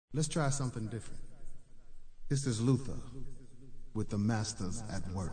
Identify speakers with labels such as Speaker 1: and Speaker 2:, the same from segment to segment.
Speaker 1: Let's try something different. This is Luther with the Masters at Work.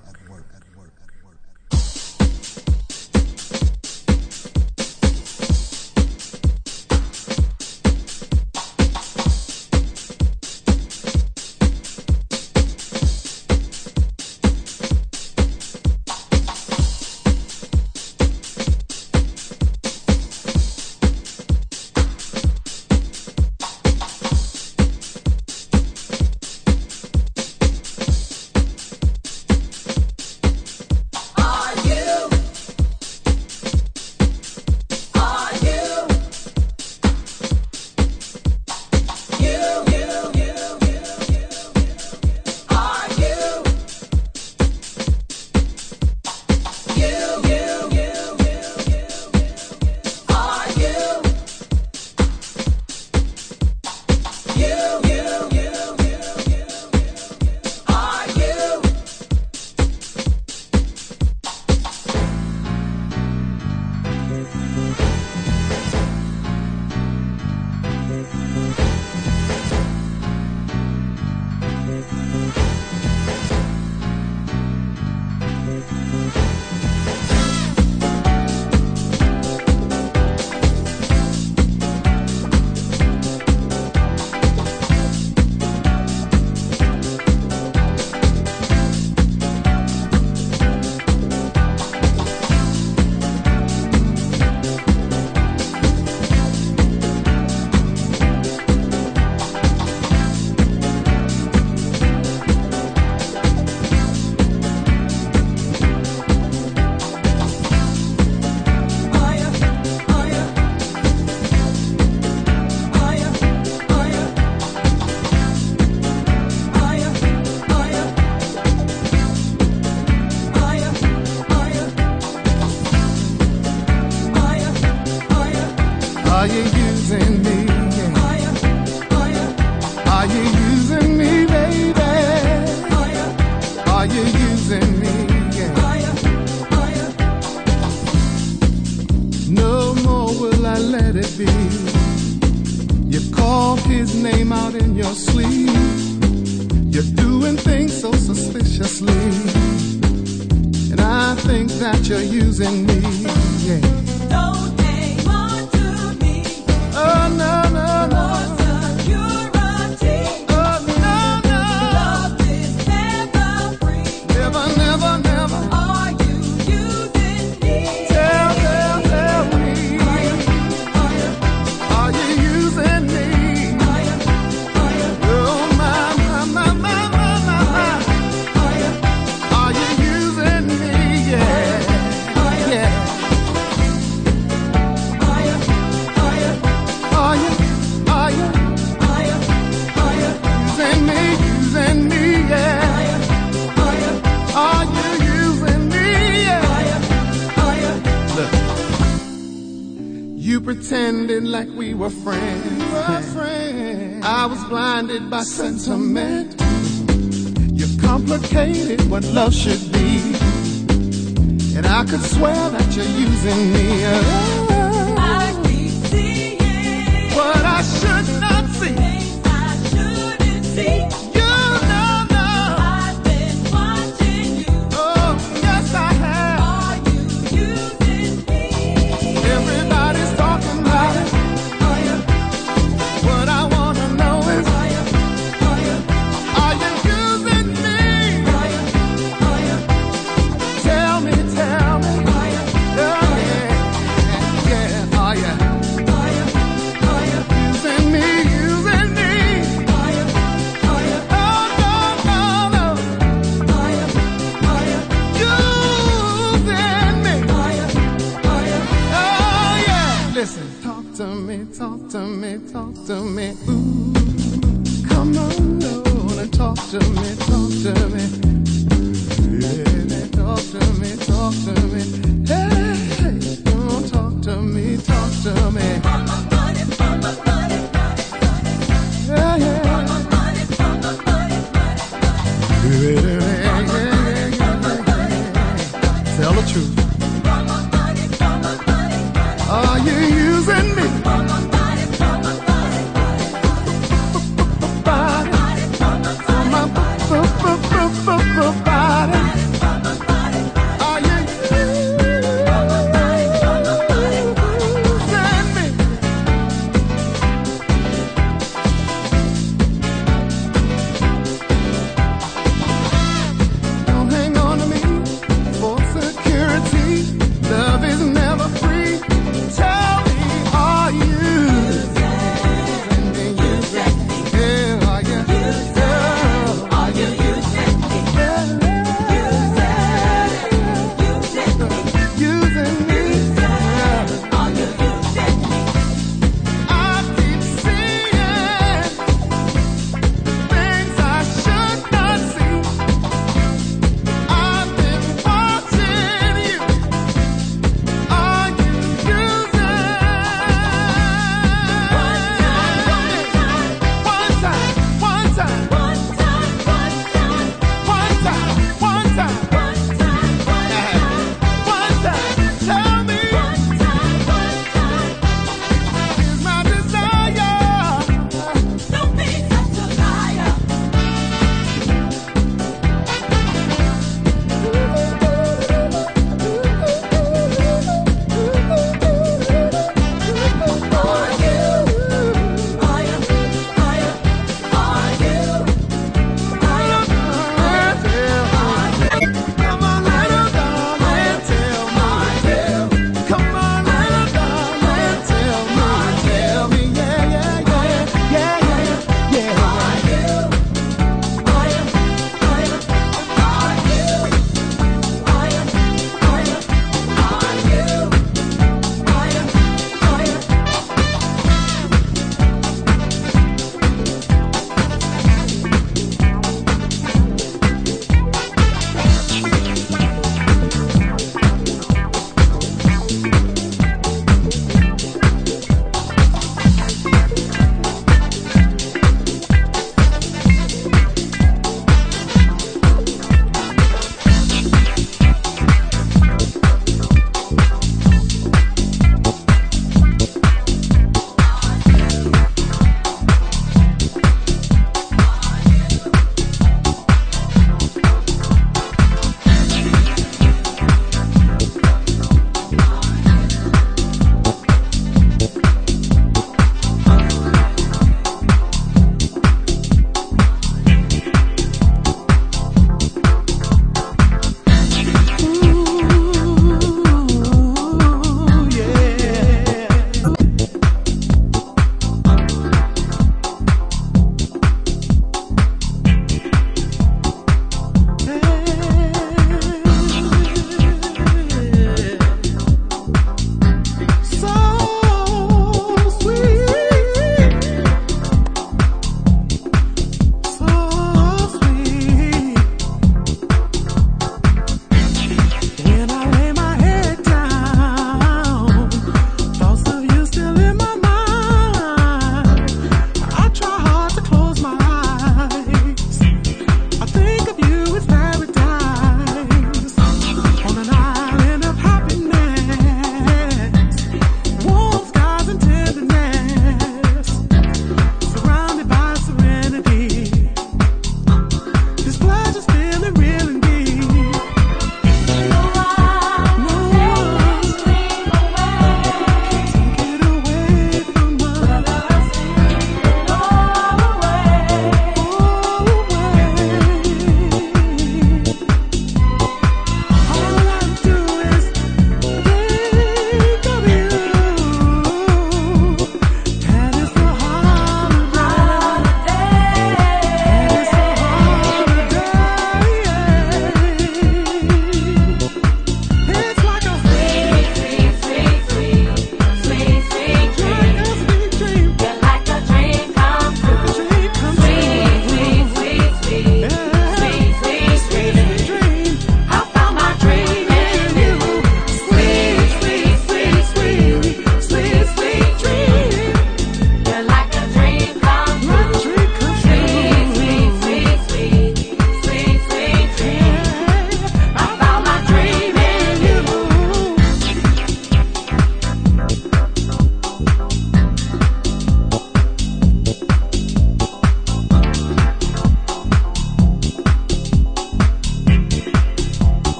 Speaker 1: Are you using me? Are you using me, baby? Are you using me? No more will I let it be. You called his name out in your sleep. You're doing things so suspiciously, and I think that you're using me. Yeah.
Speaker 2: Don't hang on to me.
Speaker 1: Oh no, no, no.
Speaker 2: For security.
Speaker 1: Oh no, no.
Speaker 2: Love is never free.
Speaker 1: Never, never, never.
Speaker 2: Are you using me?
Speaker 1: Tell me. Are you using me? Oh my, my, my, my, my, my. Are you using me? Yeah, yeah. Are you using me, yeah? Are you using me, yeah? Look, you pretended like we were friends. I was blinded by sentiment. You complicated what love should be, and I could swear that you're using me.
Speaker 2: I keep seeing
Speaker 1: What I should not see.
Speaker 2: things I shouldn't see.
Speaker 1: You know, no.
Speaker 2: I've been watching you.
Speaker 1: Oh, yes, I have.
Speaker 2: Are you using me?
Speaker 1: Everybody's talking about it. What I want to know is, are you using me? Tell me. Oh, yeah, are you? Using me. Oh, no. Using me. Oh, yeah. Listen, talk to me. Ooh, come on, Lord, and talk to me. Yeah, talk to me. Hey, oh, talk to me. Yeah, yeah. Tell the truth. Are you using me?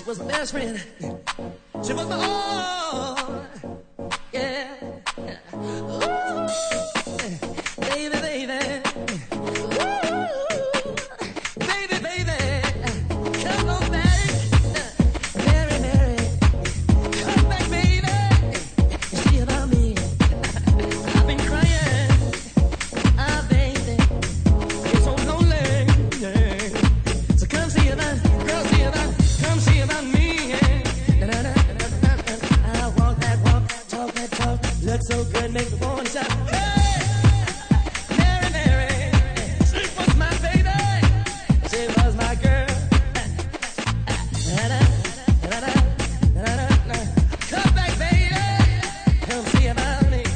Speaker 3: was my best friend. She was my all. Yeah. Ooh, baby, baby. Ooh, baby, baby. Come on back. Mary, Mary. Come back, baby. See about me. I've been crying. Ah, baby. It's so lonely. Yeah. So come see about, girl, see about, come see about me. Yeah. I walk that walk, talk that talk, look so good, make me wanna shout. Hey, Mary, Mary, she was my baby, she was my girl. Come back, baby, come see about me.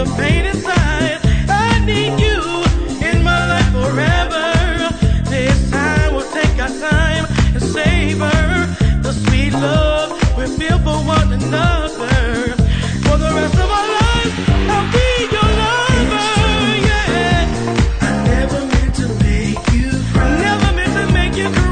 Speaker 3: the pain inside. I need you in my life forever. This time we'll take our time and savor the sweet love we feel for one another. For the rest of our lives, I'll be your lover. Yeah. I never meant to make you cry. Never meant to make you cry.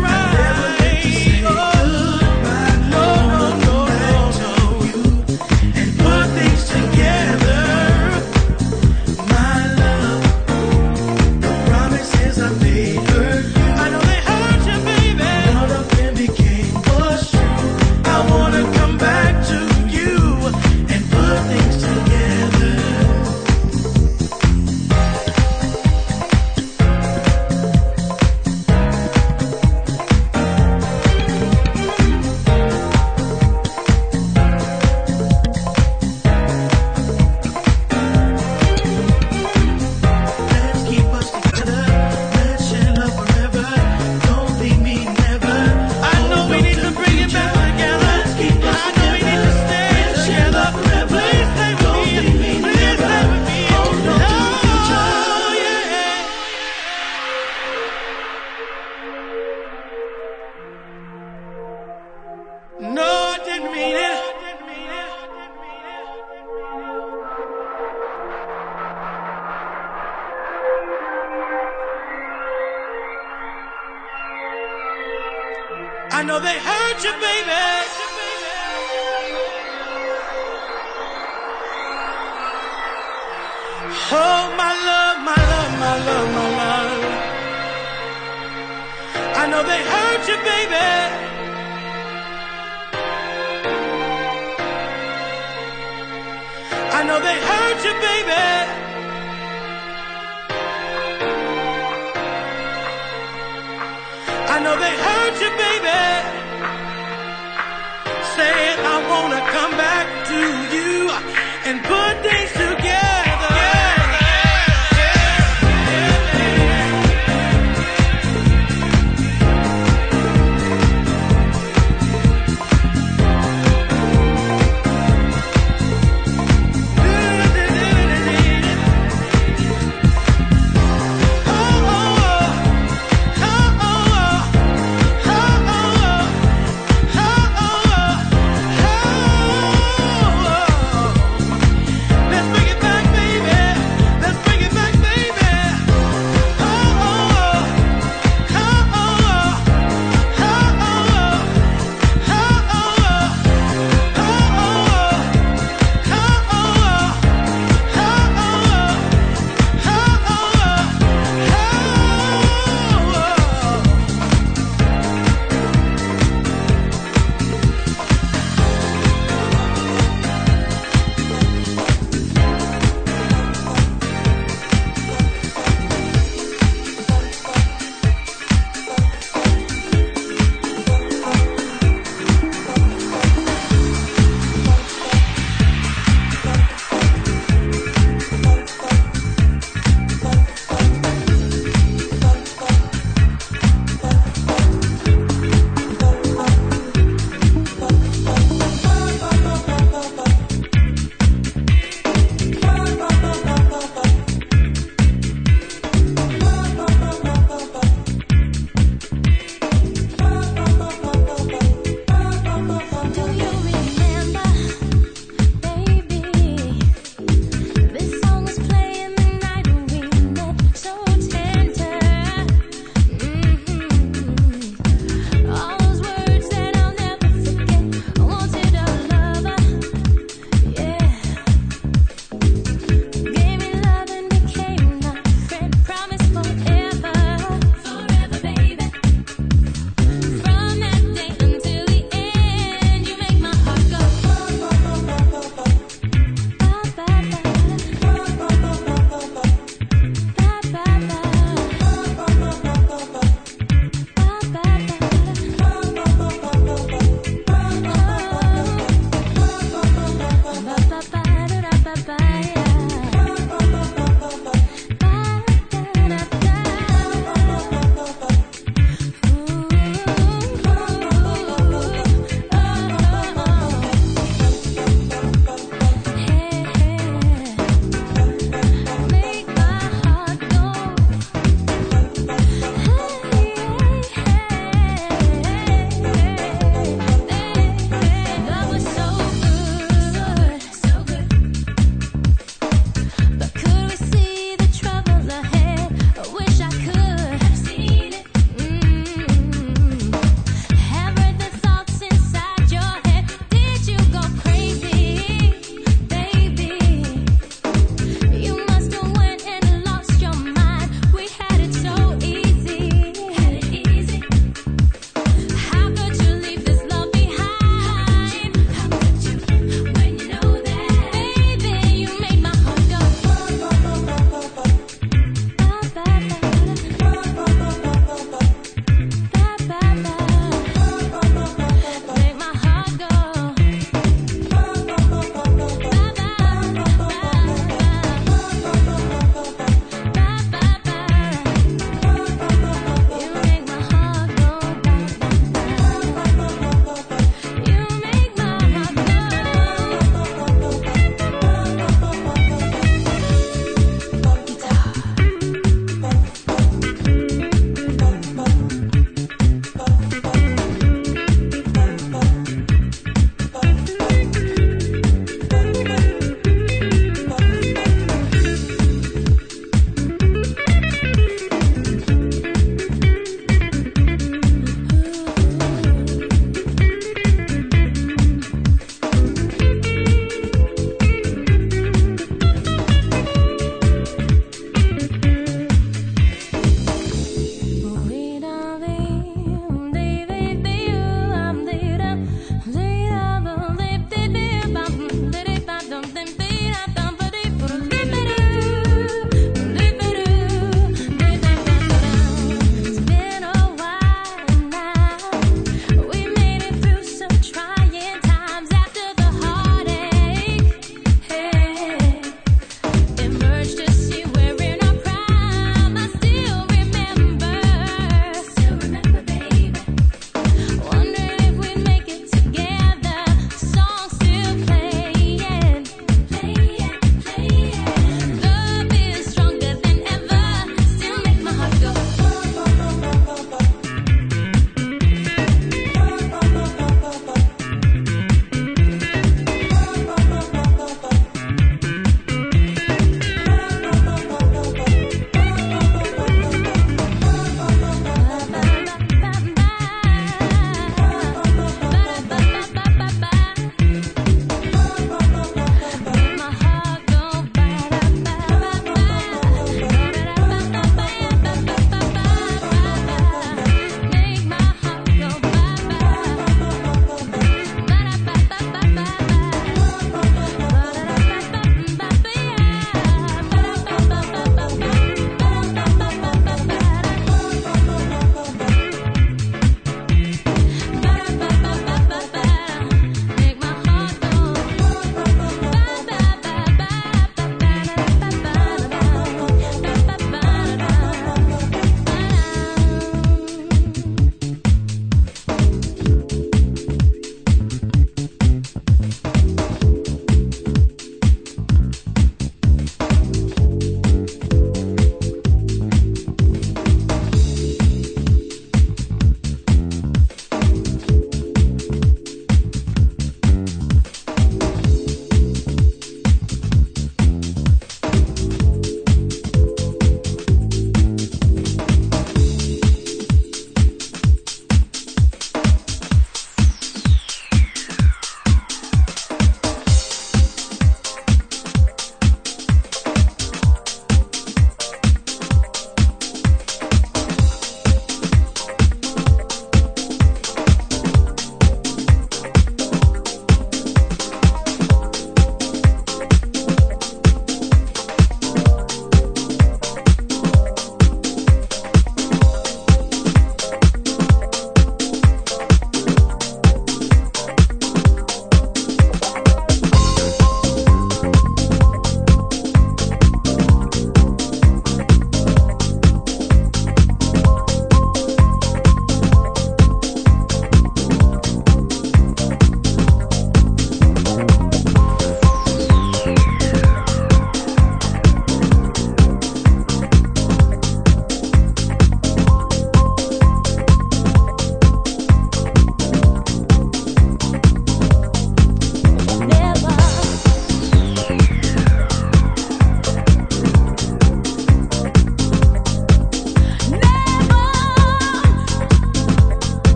Speaker 3: I know they hurt you, baby. Oh, my love, my love, my love, my love. I know they hurt you, baby. I know they hurt you, baby. I know they hurt you, baby. Saying I wanna come back to you and put things together. Let's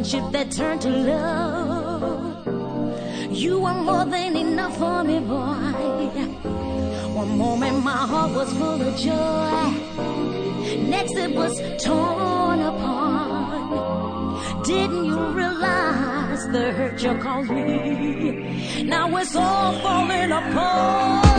Speaker 4: friendship that turned to love. You were more than enough for me, boy. One moment my heart was full of joy, next it was torn apart. Didn't you realize the hurt you caused me? Now it's all falling apart.